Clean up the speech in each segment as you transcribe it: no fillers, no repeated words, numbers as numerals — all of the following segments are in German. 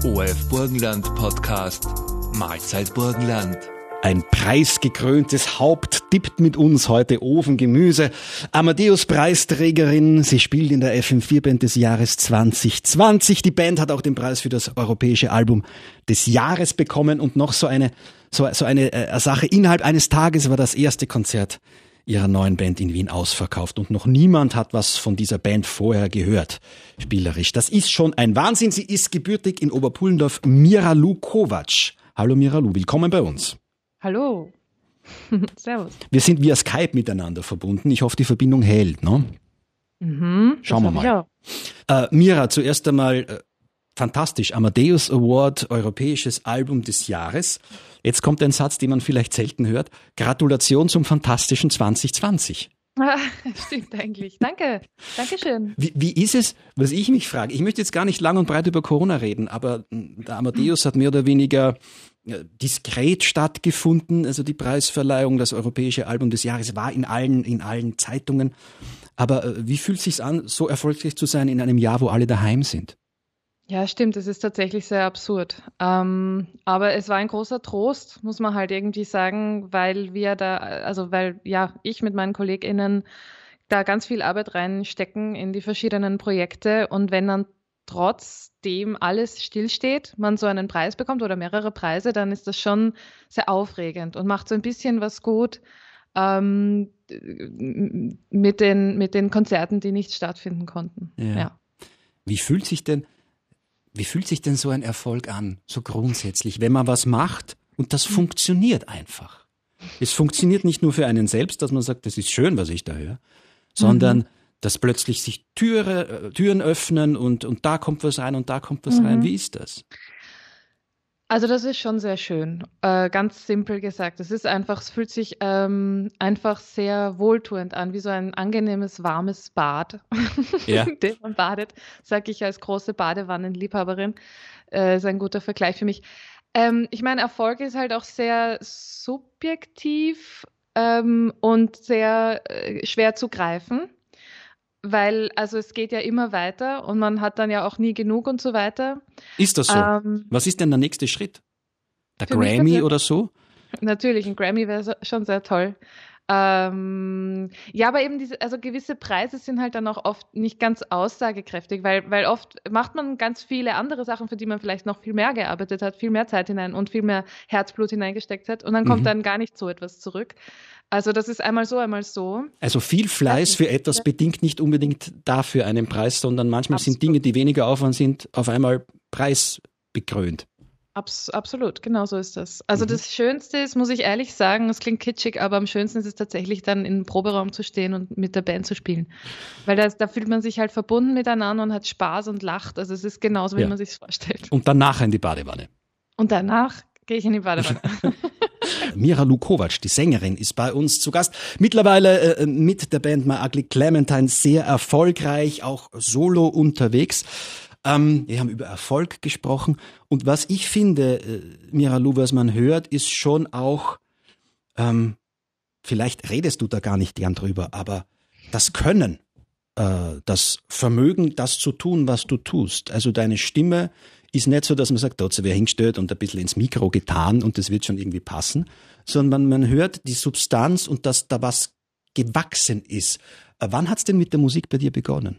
ORF Burgenland Podcast Mahlzeit Burgenland. Ein preisgekröntes Haupt tippt mit uns heute Ofengemüse. Amadeus-Preisträgerin, sie spielt in der FM4-Band des Jahres 2020. Die Band hat auch den Preis für das europäische Album des Jahres bekommen und noch so eine Sache. Innerhalb eines Tages war das erste Konzert ihrer neuen Band in Wien ausverkauft und noch niemand hat was von dieser Band vorher gehört, spielerisch. Das ist schon ein Wahnsinn. Sie ist gebürtig in Oberpullendorf, Mira-Lu Kovacs. Hallo Mira-Lu, willkommen bei uns. Hallo. Servus. Wir sind via Skype miteinander verbunden. Ich hoffe, die Verbindung hält, ne? Schauen wir mal. Mira, zuerst einmal fantastisch. Amadeus Award, europäisches Album des Jahres. Jetzt kommt ein Satz, den man vielleicht selten hört. Gratulation zum fantastischen 2020. Stimmt eigentlich. Danke. Dankeschön. Wie ist es, was ich mich frage? Ich möchte jetzt gar nicht lang und breit über Corona reden, aber der Amadeus hat mehr oder weniger diskret stattgefunden. Also die Preisverleihung, das europäische Album des Jahres war in allen Zeitungen. Aber wie fühlt es sich an, so erfolgreich zu sein in einem Jahr, wo alle daheim sind? Ja, stimmt, es ist tatsächlich sehr absurd. Aber es war ein großer Trost, muss man halt irgendwie sagen, weil ich mit meinen KollegInnen da ganz viel Arbeit reinstecken in die verschiedenen Projekte und wenn dann trotzdem alles stillsteht, man so einen Preis bekommt oder mehrere Preise, dann ist das schon sehr aufregend und macht so ein bisschen was gut mit den Konzerten, die nicht stattfinden konnten. Ja. Wie fühlt sich denn so ein Erfolg an, so grundsätzlich, wenn man was macht und das funktioniert einfach? Es funktioniert nicht nur für einen selbst, dass man sagt, das ist schön, was ich da höre, sondern dass plötzlich sich Türen öffnen und da kommt was rein und da kommt was rein. Wie ist das? Also das ist schon sehr schön, ganz simpel gesagt. Es fühlt sich einfach sehr wohltuend an, wie so ein angenehmes, warmes Bad, in dem man badet, sage ich als große Badewannenliebhaberin. Ist ein guter Vergleich für mich. Ich meine, Erfolg ist halt auch sehr subjektiv und sehr schwer zu greifen. Weil, also es geht ja immer weiter und man hat dann ja auch nie genug und so weiter. Ist das so? Was ist denn der nächste Schritt? Der Grammy oder so? Natürlich, ein Grammy wäre schon sehr toll. Ja, aber eben gewisse Preise sind halt dann auch oft nicht ganz aussagekräftig, weil oft macht man ganz viele andere Sachen, für die man vielleicht noch viel mehr gearbeitet hat, viel mehr Zeit hinein und viel mehr Herzblut hineingesteckt hat und dann kommt dann gar nicht so etwas zurück. Also das ist einmal so, einmal so. Also viel Fleiß für etwas bedingt nicht unbedingt dafür einen Preis, sondern manchmal sind Dinge, die weniger Aufwand sind, auf einmal preisbekrönt. Absolut, genau so ist das. Also das Schönste ist, muss ich ehrlich sagen, es klingt kitschig, aber am schönsten ist es tatsächlich dann im Proberaum zu stehen und mit der Band zu spielen. Weil da fühlt man sich halt verbunden miteinander und hat Spaß und lacht. Also es ist genauso, wie man sich es vorstellt. Und danach in die Badewanne. Und danach gehe ich in die Badewanne. Mira-Lu Kovacs, die Sängerin, ist bei uns zu Gast. Mittlerweile mit der Band My Ugly Clementine sehr erfolgreich, auch solo unterwegs. Wir haben über Erfolg gesprochen. Und was ich finde, Mira-Lu, was man hört, ist schon auch, vielleicht redest du da gar nicht gern drüber, aber das Können, das Vermögen, das zu tun, was du tust. Also deine Stimme ist nicht so, dass man sagt, da hat sich wer hingestellt und ein bisschen ins Mikro getan und das wird schon irgendwie passen, sondern man hört die Substanz und dass da was gewachsen ist. Wann hat's denn mit der Musik bei dir begonnen?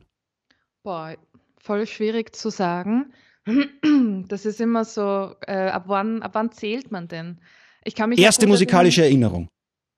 Voll schwierig zu sagen. Das ist immer so, ab wann zählt man denn? Erste musikalische Erinnerung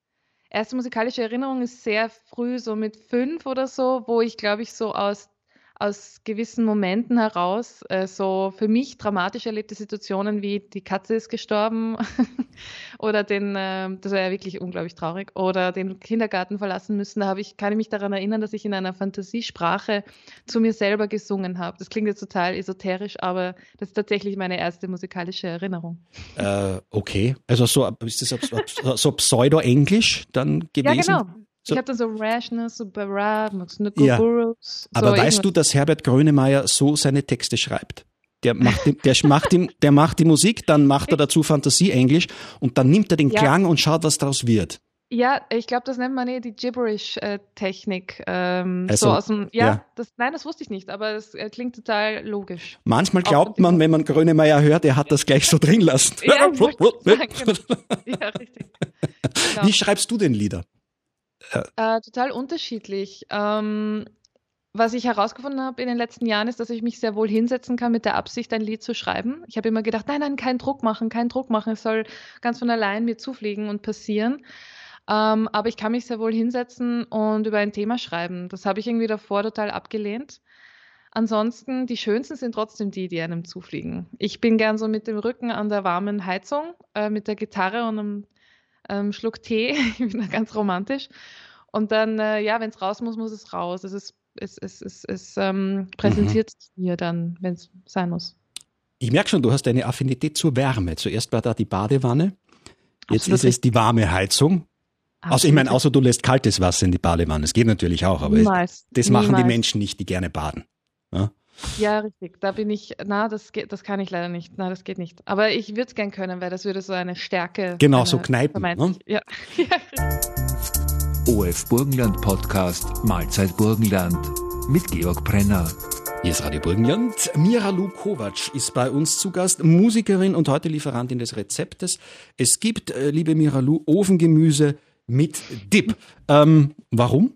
ist sehr früh, so mit 5 oder so, wo ich, glaube ich, so aus gewissen Momenten heraus so für mich dramatisch erlebte Situationen wie die Katze ist gestorben oder das war ja wirklich unglaublich traurig, oder den Kindergarten verlassen müssen. Kann ich mich daran erinnern, dass ich in einer Fantasiesprache zu mir selber gesungen habe. Das klingt jetzt total esoterisch, aber das ist tatsächlich meine erste musikalische Erinnerung. Okay, also ist das so Pseudo-Englisch dann gewesen? Ja, genau. Ich habe dann so Rashness, so Barab, ja. Aber weißt du, dass Herbert Grönemeyer so seine Texte schreibt? Der macht die Musik, dann macht er dazu Fantasie-Englisch und dann nimmt er den Klang und schaut, was daraus wird. Ja, ich glaube, das nennt man die Gibberish-Technik. Also, So aus dem, ja. nein, das wusste ich nicht, aber das klingt total logisch. Manchmal Auch glaubt man, wenn man Grönemeyer hört, er hat das gleich so drin lassen. Ja, ich wollte sagen, genau. Ja, richtig. Genau. Wie schreibst du denn Lieder? Total unterschiedlich. Was ich herausgefunden habe in den letzten Jahren ist, dass ich mich sehr wohl hinsetzen kann mit der Absicht, ein Lied zu schreiben. Ich habe immer gedacht, nein, nein, keinen Druck machen, es soll ganz von allein mir zufliegen und passieren. Aber ich kann mich sehr wohl hinsetzen und über ein Thema schreiben. Das habe ich irgendwie davor total abgelehnt. Ansonsten, die schönsten sind trotzdem die einem zufliegen. Ich bin gern so mit dem Rücken an der warmen Heizung, mit der Gitarre und einem Schluck Tee. Ich bin da ganz romantisch. Und dann, wenn es raus muss, muss es raus. Es präsentiert sich mir dann, wenn es sein muss. Ich merke schon, du hast eine Affinität zur Wärme. Zuerst war da die Badewanne, jetzt Absolut ist es die warme Heizung. Also ich meine, außer du lässt kaltes Wasser in die Badewanne. Das geht natürlich auch, aber Niemals. das machen die Niemals. Menschen nicht, die gerne baden. Ja? Ja, richtig. Da bin ich, das kann ich leider nicht. Na, das geht nicht. Aber ich würde es gern können, weil das würde so eine Stärke. Genau, so Kneipen. Ne? Ja. OF Burgenland Podcast Mahlzeit Burgenland mit Georg Brenner. Hier ist Radio Burgenland. Mira-Lu Kovač ist bei uns zu Gast, Musikerin und heute Lieferantin des Rezeptes. Es gibt, liebe Mira-Lu, Ofengemüse mit Dip. Warum?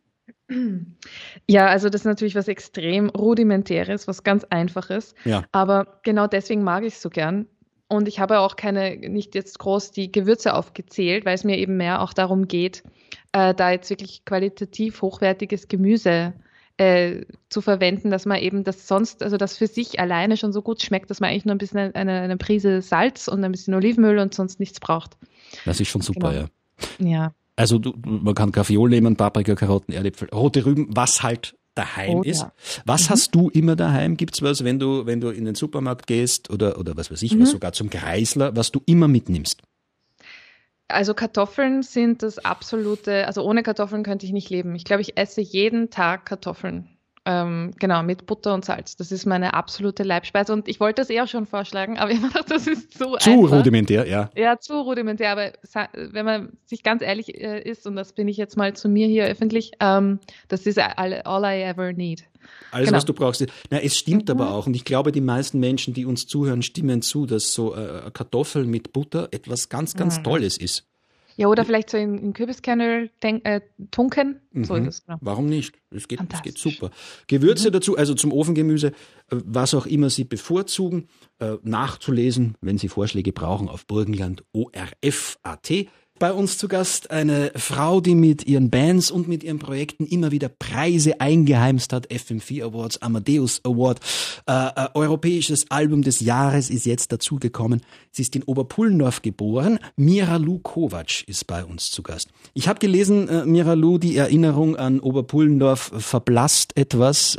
Ja, also das ist natürlich was extrem Rudimentäres, was ganz Einfaches. Ja. Aber genau deswegen mag ich es so gern. Und ich habe auch nicht jetzt groß die Gewürze aufgezählt, weil es mir eben mehr auch darum geht, da jetzt wirklich qualitativ hochwertiges Gemüse zu verwenden, dass man eben das für sich alleine schon so gut schmeckt, dass man eigentlich nur ein bisschen eine Prise Salz und ein bisschen Olivenöl und sonst nichts braucht. Das ist schon super, Genau. ja. Ja. Also man kann Graffiol nehmen, Paprika, Karotten, Erdäpfel, rote Rüben, was halt daheim Oh, ist. ja. Was hast du immer daheim? Gibt's was, wenn du in den Supermarkt gehst oder was weiß ich, was sogar zum Kreisler, was du immer mitnimmst? Also Kartoffeln sind das absolute, also ohne Kartoffeln könnte ich nicht leben. Ich glaube, ich esse jeden Tag Kartoffeln. Genau, mit Butter und Salz. Das ist meine absolute Leibspeise. Und ich wollte das auch schon vorschlagen, aber ich habe gedacht, das ist zu einfach. Rudimentär, ja. Ja, zu rudimentär. Aber wenn man sich ganz ehrlich ist, und das bin ich jetzt mal zu mir hier öffentlich, das ist all I ever need. Alles, Genau. was du brauchst. Na, es stimmt aber auch. Und ich glaube, die meisten Menschen, die uns zuhören, stimmen zu, dass so Kartoffeln mit Butter etwas ganz, ganz Tolles ist. Ja, oder vielleicht so in Kürbiskernöl tunken. So ist es. Genau. Warum nicht? Es geht Fantastisch. super. Gewürze dazu, also zum Ofengemüse, was auch immer Sie bevorzugen, nachzulesen, wenn Sie Vorschläge brauchen, auf Burgenland ORF.at. Bei uns zu Gast eine Frau, die mit ihren Bands und mit ihren Projekten immer wieder Preise eingeheimst hat. FM4 Awards, Amadeus Award, Europäisches Album des Jahres ist jetzt dazugekommen. Sie ist in Oberpullendorf geboren. Mira-Lu Kovač ist bei uns zu Gast. Ich habe gelesen, Mira-Lu, die Erinnerung an Oberpullendorf verblasst etwas.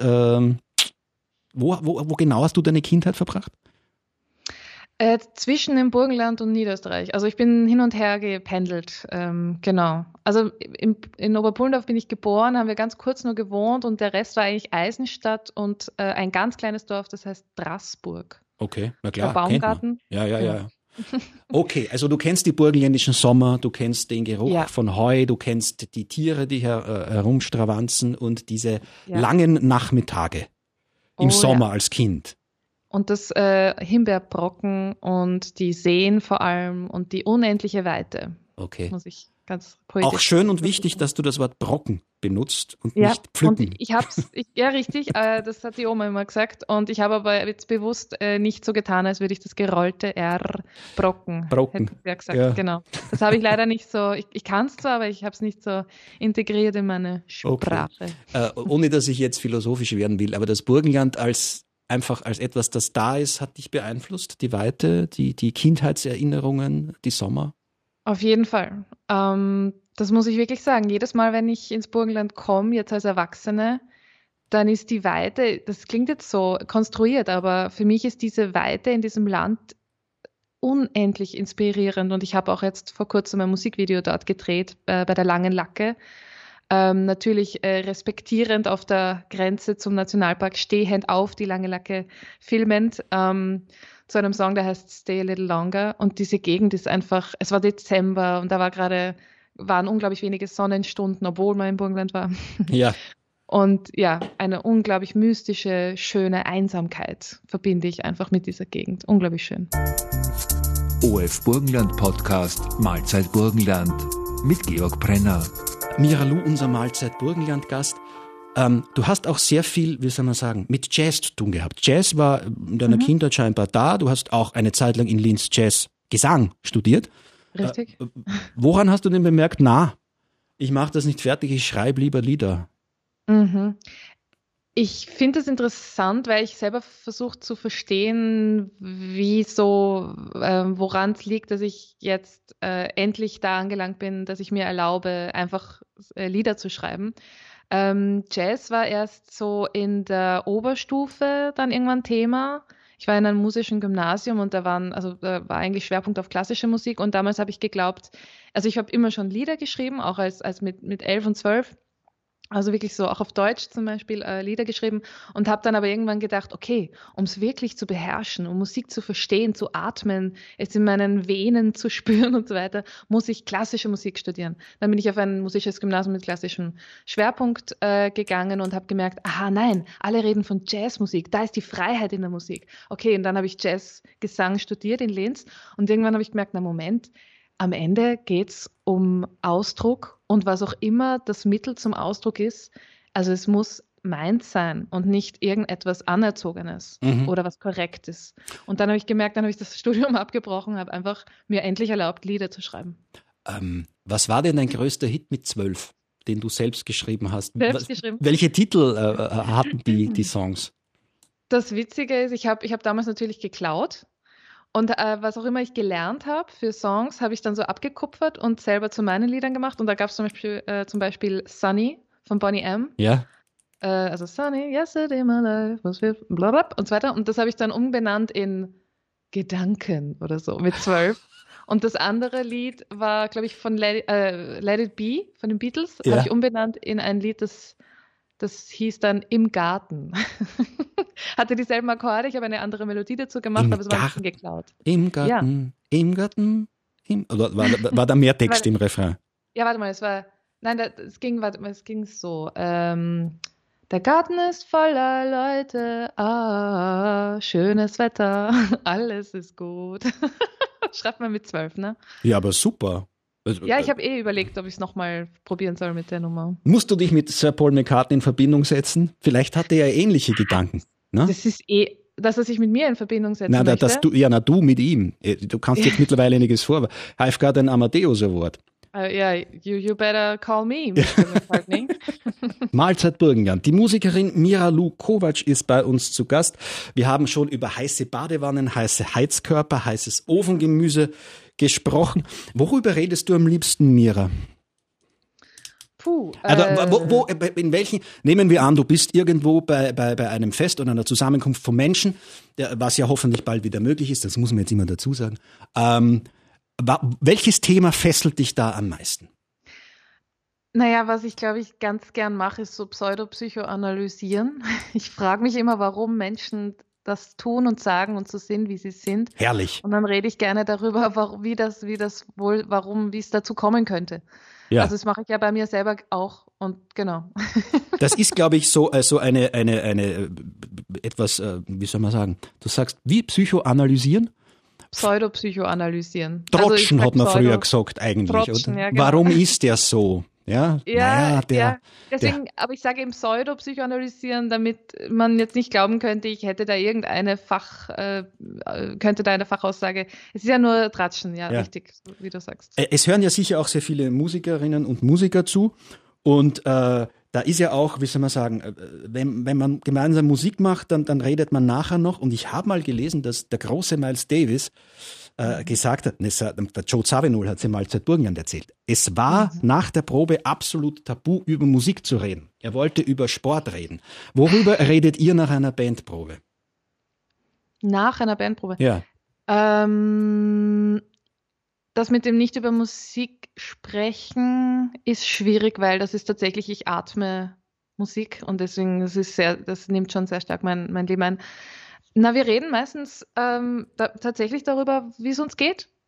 Wo genau hast du deine Kindheit verbracht? Zwischen dem Burgenland und Niederösterreich. Also ich bin hin und her gependelt, genau. Also in Oberpullendorf bin ich geboren, haben wir ganz kurz nur gewohnt und der Rest war eigentlich Eisenstadt und ein ganz kleines Dorf, das heißt Draßburg. Okay, na klar. Der Baumgarten. Kennt man. Ja. Okay, also du kennst die burgenländischen Sommer, du kennst den Geruch von Heu, du kennst die Tiere, die herumstravanzen und diese langen Nachmittage im Sommer als Kind. Und das Himbeerbrocken und die Seen vor allem und die unendliche Weite. Okay. Muss ich ganz poetisch auch schön und wichtig, dass du das Wort Brocken benutzt und nicht pflücken. Und ja richtig, das hat die Oma immer gesagt. Und ich habe aber jetzt bewusst nicht so getan, als würde ich das gerollte R Brocken. Brocken. Hätte ich gesagt, genau. Das habe ich leider nicht so, ich kann es zwar, aber ich habe es nicht so integriert in meine Sprache. Okay. Ohne, dass ich jetzt philosophisch werden will, aber das Burgenland einfach als etwas, das da ist, hat dich beeinflusst? Die Weite, die Kindheitserinnerungen, die Sommer? Auf jeden Fall. Das muss ich wirklich sagen. Jedes Mal, wenn ich ins Burgenland komme, jetzt als Erwachsene, dann ist die Weite, das klingt jetzt so konstruiert, aber für mich ist diese Weite in diesem Land unendlich inspirierend. Und ich habe auch jetzt vor kurzem ein Musikvideo dort gedreht, bei der Langen Lacke. Natürlich respektierend auf der Grenze zum Nationalpark, stehend auf die Lange Lacke filmend, zu einem Song, der heißt Stay a Little Longer. Und diese Gegend ist einfach, es war Dezember und da war gerade waren unglaublich wenige Sonnenstunden, obwohl man im Burgenland war. Ja. Und ja, eine unglaublich mystische, schöne Einsamkeit verbinde ich einfach mit dieser Gegend. Unglaublich schön. OF Burgenland Podcast Mahlzeit Burgenland mit Georg Brenner. Mira Lu, unser Mahlzeit Burgenland-Gast. Du hast auch sehr viel, wie soll man sagen, mit Jazz zu tun gehabt. Jazz war in deiner Kindheit scheinbar da. Du hast auch eine Zeit lang in Linz Jazz-Gesang studiert. Richtig. Woran hast du denn bemerkt, ich mache das nicht fertig, ich schreibe lieber Lieder? Mhm. Ich finde es interessant, weil ich selber versuche zu verstehen, woran es liegt, dass ich jetzt endlich da angelangt bin, dass ich mir erlaube, einfach Lieder zu schreiben. Jazz war erst so in der Oberstufe dann irgendwann Thema. Ich war in einem musischen Gymnasium und da war eigentlich Schwerpunkt auf klassische Musik und damals habe ich geglaubt, also ich habe immer schon Lieder geschrieben, auch als mit 11 und 12. Also wirklich so auch auf Deutsch zum Beispiel Lieder geschrieben und habe dann aber irgendwann gedacht, okay, um es wirklich zu beherrschen, um Musik zu verstehen, zu atmen, es in meinen Venen zu spüren und so weiter, muss ich klassische Musik studieren. Dann bin ich auf ein musisches Gymnasium mit klassischem Schwerpunkt gegangen und habe gemerkt, aha, nein, alle reden von Jazzmusik, da ist die Freiheit in der Musik. Okay, und dann habe ich Jazzgesang studiert in Linz und irgendwann habe ich gemerkt, na Moment, am Ende geht es um Ausdruck und was auch immer das Mittel zum Ausdruck ist. Also es muss meins sein und nicht irgendetwas Anerzogenes oder was Korrektes. Und dann habe ich gemerkt, dann habe ich das Studium abgebrochen, habe einfach mir endlich erlaubt, Lieder zu schreiben. Was war denn dein größter Hit mit 12, den du selbst geschrieben hast? Selbst geschrieben. Welche Titel hatten die Songs? Das Witzige ist, ich hab damals natürlich geklaut. Und was auch immer ich gelernt habe für Songs, habe ich dann so abgekupfert und selber zu meinen Liedern gemacht. Und da gab es zum Beispiel Sunny von Boney M. Ja. Also Sunny, yesterday my life was with blablabla und so weiter. Und das habe ich dann umbenannt in Gedanken oder so mit 12. Und das andere Lied war, glaube ich, von Let It Be von den Beatles. Ja. Habe ich umbenannt in ein Lied, das hieß dann Im Garten. Hatte dieselben Akkorde, ich habe eine andere Melodie dazu gemacht, aber es war ein bisschen geklaut. Im Garten, im Garten. Oder war da mehr Text im Refrain? Ja, warte mal, es ging so. Der Garten ist voller Leute, schönes Wetter, alles ist gut. Schreibt man mit 12, ne? Ja, aber super. Ja, ich habe überlegt, ob ich es nochmal probieren soll mit der Nummer. Musst du dich mit Sir Paul McCartney in Verbindung setzen? Vielleicht hat er ja ähnliche Gedanken. Ne? Das ist dass er sich mit mir in Verbindung setzen möchte. Du mit ihm. Du kannst jetzt mittlerweile einiges vor. I've got an Amadeus Award. Ja, you better call me, Mr. McCartney. Mahlzeit Burgenland. Die Musikerin Mira Lu Kovacs ist bei uns zu Gast. Wir haben schon über heiße Badewannen, heiße Heizkörper, heißes Ofengemüse gesprochen. Worüber redest du am liebsten, Mira? Also, in welchen, nehmen wir an, du bist irgendwo bei einem Fest oder einer Zusammenkunft von Menschen, was ja hoffentlich bald wieder möglich ist, das muss man jetzt immer dazu sagen. Welches Thema fesselt dich da am meisten? Naja, was ich glaube ich ganz gern mache, ist so Pseudopsychoanalysieren. Ich frage mich immer, warum Menschen das tun und sagen und so sind, wie sie sind. Herrlich. Und dann rede ich gerne darüber, wie es dazu kommen könnte. Ja. Also das mache ich ja bei mir selber auch und genau. Das ist, glaube ich, so eine etwas, wie soll man sagen? Du sagst, wie Psychoanalysieren? Pseudopsychoanalysieren. Trotschen hat man früher gesagt eigentlich. Trotschen, oder? Ja, genau. Warum ist der so? Ja, deswegen, aber ich sage eben Pseudopsychoanalysieren, damit man jetzt nicht glauben könnte, ich hätte da könnte da eine Fachaussage. Es ist ja nur Tratschen, ja, richtig, wie du sagst. Es hören ja sicher auch sehr viele Musikerinnen und Musiker zu und da ist ja auch, wie soll man sagen, wenn man gemeinsam Musik macht, dann redet man nachher noch und ich habe mal gelesen, dass der große Miles Davis gesagt hat, der Joe Zawinul hat es im Mahlzeit Burgenland erzählt, es war nach der Probe absolut tabu, über Musik zu reden. Er wollte über Sport reden. Worüber redet ihr nach einer Bandprobe? Nach einer Bandprobe? Ja. Das mit dem nicht über Musik sprechen ist schwierig, weil das ist tatsächlich, ich atme Musik und deswegen, das nimmt schon sehr stark mein Leben ein. Na, wir reden meistens tatsächlich darüber, wie es uns geht,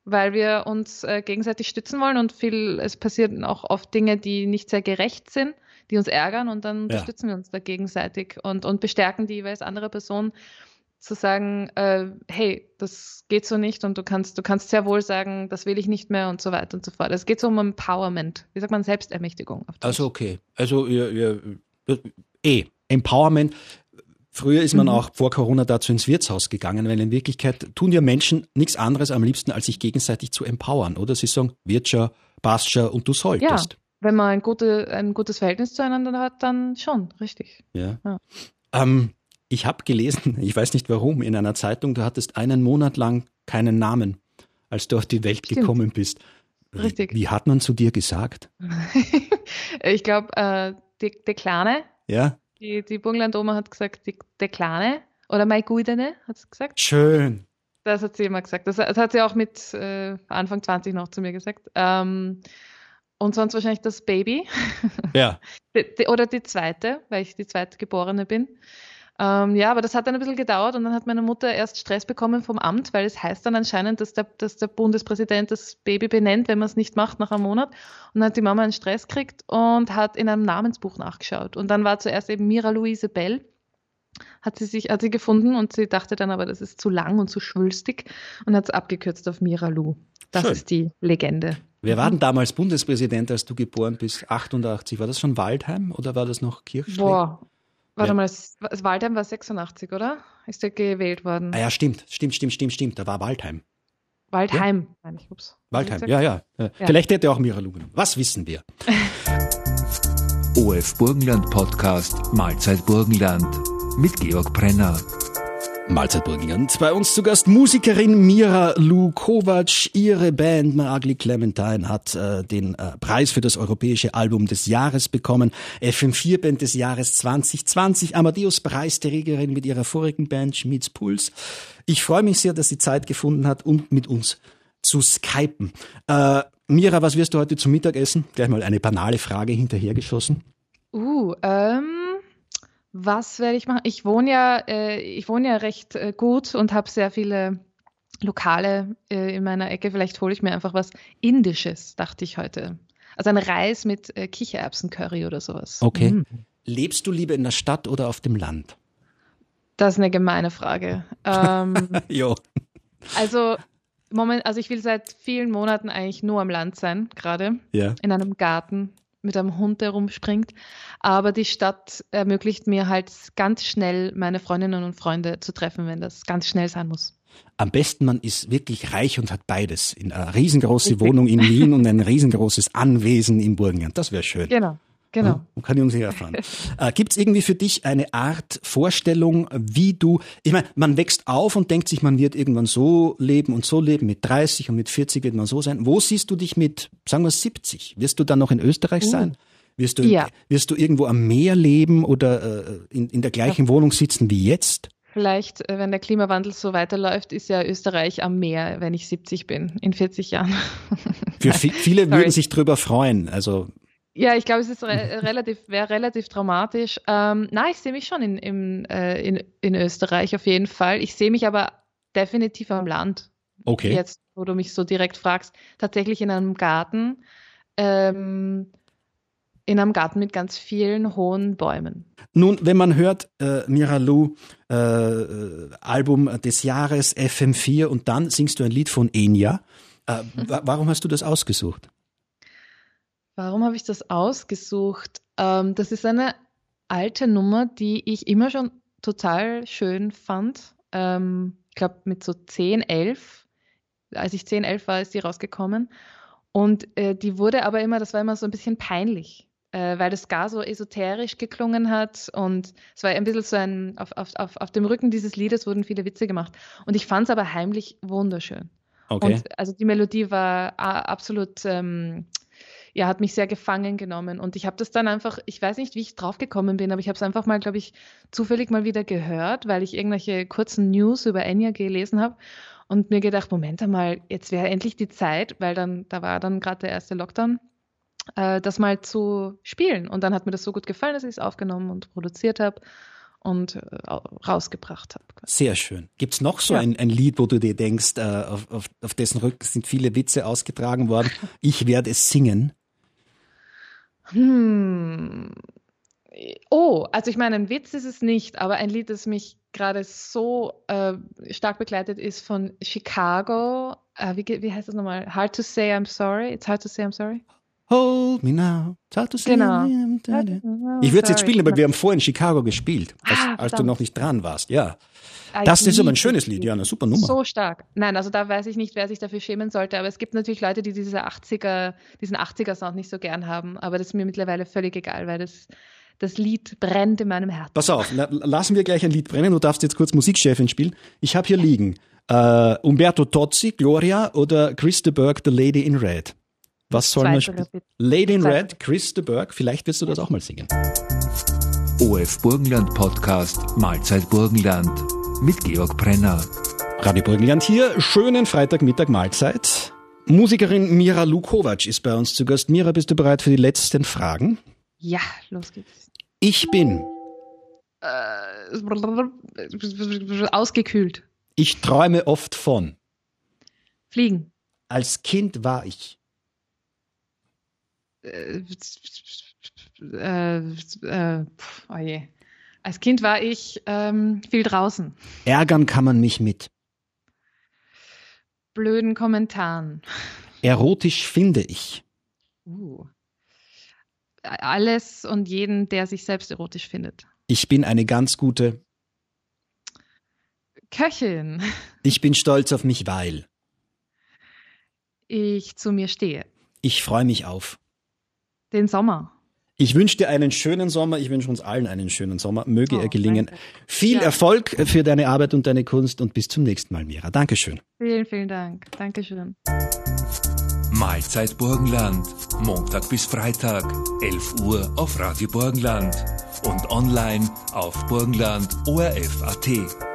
weil wir uns gegenseitig stützen wollen und es passieren auch oft Dinge, die nicht sehr gerecht sind, die uns ärgern und dann unterstützen wir uns da gegenseitig und bestärken die jeweils andere Person zu sagen, hey, das geht so nicht und du kannst sehr wohl sagen, das will ich nicht mehr und so weiter und so fort. Es geht so um Empowerment, wie sagt man, Selbstermächtigung. Auf Deutsch. Also okay, also Empowerment. Früher ist man auch vor Corona dazu ins Wirtshaus gegangen, weil in Wirklichkeit tun ja Menschen nichts anderes am liebsten, als sich gegenseitig zu empowern, oder? Sie sagen, wird schon, passt schon und du solltest. Ja, wenn man ein gutes Verhältnis zueinander hat, dann schon, richtig. Ja. Ich habe gelesen, ich weiß nicht warum, in einer Zeitung, du hattest einen Monat lang keinen Namen, als du auf die Welt gekommen bist. Richtig. Wie hat man zu dir gesagt? Ich glaube, die Kleine. Ja. Die Burgenland-Oma hat gesagt, die Kleine oder meine Gudene, hat sie gesagt. Schön. Das hat sie immer gesagt. Das hat sie auch mit Anfang 20 noch zu mir gesagt. Und sonst wahrscheinlich das Baby. Ja. Oder die zweite, weil ich die zweitgeborene bin. Ja, aber das hat dann ein bisschen gedauert und dann hat meine Mutter erst Stress bekommen vom Amt, weil es heißt dann anscheinend, dass der Bundespräsident das Baby benennt, wenn man es nicht macht nach einem Monat. Und dann hat die Mama einen Stress gekriegt und hat in einem Namensbuch nachgeschaut. Und dann war zuerst eben Mira Louise Bell, hat sie gefunden und sie dachte dann aber, das ist zu lang und zu schwülstig und hat es abgekürzt auf Mira Lou. Das Schön. ist die Legende. Wer war denn damals Bundespräsident, als du geboren bist? 88. War das schon Waldheim oder war das noch Kirchstreck? Boah. Warte mal, Waldheim war 86, oder? Ist der gewählt worden? Ah ja, stimmt. Da war Waldheim. Waldheim, meine ich. Ups. Waldheim, ja. Vielleicht hätte auch Mira Lou genommen. Was wissen wir? OF Burgenland Podcast Mahlzeit Burgenland mit Georg Brenner. Mahlzeit Burgenland. Bei uns zu Gast Musikerin Mira Lou Kovač. Ihre Band My Ugly Clementine hat den Preis für das europäische Album des Jahres bekommen. FM4-Band des Jahres 2020. Amadeus Preisträgerin mit ihrer vorigen Band Schmieds Puls. Ich freue mich sehr, dass sie Zeit gefunden hat, um mit uns zu skypen. Mira, was wirst du heute zum Mittag essen? Gleich mal eine banale Frage hinterhergeschossen. Was werde ich machen? Ich wohne ja recht gut und habe sehr viele Lokale in meiner Ecke. Vielleicht hole ich mir einfach was Indisches, dachte ich heute. Also ein Reis mit Kichererbsen-Curry oder sowas. Okay. Lebst du lieber in der Stadt oder auf dem Land? Das ist eine gemeine Frage. Jo. Also ich will seit vielen Monaten eigentlich nur am Land sein, gerade Ja. in einem Garten mit einem Hund, der rumspringt. Aber die Stadt ermöglicht mir halt ganz schnell, meine Freundinnen und Freunde zu treffen, wenn das ganz schnell sein muss. Am besten, man ist wirklich reich und hat beides. Eine riesengroße Wohnung in Wien und ein riesengroßes Anwesen in Burgenland. Das wäre schön. Genau. Ja, kann Jungs nicht erfahren. Gibt es irgendwie für dich eine Art Vorstellung, wie du, ich meine, man wächst auf und denkt sich, man wird irgendwann so leben und so leben, mit 30 und mit 40 wird man so sein. Wo siehst du dich mit, sagen wir 70? Wirst du dann noch in Österreich sein? Wirst du irgendwo am Meer leben oder in der gleichen Wohnung sitzen wie jetzt? Vielleicht, wenn der Klimawandel so weiterläuft, ist ja Österreich am Meer, wenn ich 70 bin, in 40 Jahren. Für viele würden sich drüber freuen, also... Ja, ich glaube, es ist wäre relativ dramatisch. Ich sehe mich schon in Österreich auf jeden Fall. Ich sehe mich aber definitiv am Land. Okay. Jetzt, wo du mich so direkt fragst, tatsächlich in einem Garten. In einem Garten mit ganz vielen hohen Bäumen. Nun, wenn man hört, Mira Lou, Album des Jahres, FM4 und dann singst du ein Lied von Enya. Warum hast du das ausgesucht? Warum habe ich das ausgesucht? Das ist eine alte Nummer, die ich immer schon total schön fand. Ich glaube mit so 10, 11. Als ich 10, 11 war, ist die rausgekommen. Und die wurde aber immer, das war immer so ein bisschen peinlich, weil das gar so esoterisch geklungen hat. Und es war ein bisschen so auf dem Rücken dieses Liedes wurden viele Witze gemacht. Und ich fand es aber heimlich wunderschön. Okay. Und also die Melodie war absolut... hat mich sehr gefangen genommen und ich habe das dann einfach, ich weiß nicht, wie ich drauf gekommen bin, aber ich habe es einfach mal, glaube ich, zufällig mal wieder gehört, weil ich irgendwelche kurzen News über Enya gelesen habe und mir gedacht, Moment einmal, jetzt wäre endlich die Zeit, weil da war dann gerade der erste Lockdown, das mal zu spielen und dann hat mir das so gut gefallen, dass ich es aufgenommen und produziert habe und rausgebracht habe. Sehr schön. Gibt's noch so ein Lied, wo du dir denkst, auf dessen Rücken sind viele Witze ausgetragen worden? Ich werde es singen. Oh, also ich meine, ein Witz ist es nicht, aber ein Lied, das mich gerade so stark begleitet, ist von Chicago. Wie heißt das nochmal? Hard to say I'm sorry. It's hard to say I'm sorry. Hold me now. It's hard to say I'm sorry. Ich würde es jetzt spielen, aber wir haben vorhin in Chicago gespielt, als du noch nicht dran warst. Ja. Das ist aber ein schönes Lied, ja, eine super Nummer. So stark. Nein, also da weiß ich nicht, wer sich dafür schämen sollte, aber es gibt natürlich Leute, die diesen 80er-Sound nicht so gern haben, aber das ist mir mittlerweile völlig egal, weil das Lied brennt in meinem Herzen. Pass auf, lassen wir gleich ein Lied brennen, du darfst jetzt kurz Musikchefin spielen. Ich habe hier liegen Umberto Tozzi, Gloria oder Chris de Burgh, The Lady in Red. Was soll man spielen? Lady in Red, Chris de Burgh, vielleicht wirst du das auch mal singen. OF Burgenland Podcast Mahlzeit Burgenland mit Georg Brenner. Radio Burgenland hier, schönen Freitagmittag Mahlzeit. Musikerin Mira Lukovac ist bei uns zu Gast. Mira, bist du bereit für die letzten Fragen? Ja, los geht's. Ich bin ausgekühlt. Ich träume oft von Fliegen. Als Kind war ich oh je. Als Kind war ich viel draußen. Ärgern kann man mich mit blöden Kommentaren. Erotisch finde ich alles und jeden, der sich selbst erotisch findet. Ich bin eine ganz gute Köchin. Ich bin stolz auf mich, weil ich zu mir stehe. Ich freue mich auf den Sommer. Ich wünsche dir einen schönen Sommer. Ich wünsche uns allen einen schönen Sommer. Möge er gelingen. Danke. Viel Erfolg für deine Arbeit und deine Kunst und bis zum nächsten Mal, Mira. Dankeschön. Vielen, vielen Dank. Dankeschön. Mahlzeit Burgenland. Montag bis Freitag, 11 Uhr auf Radio Burgenland und online auf burgenland.orf.at.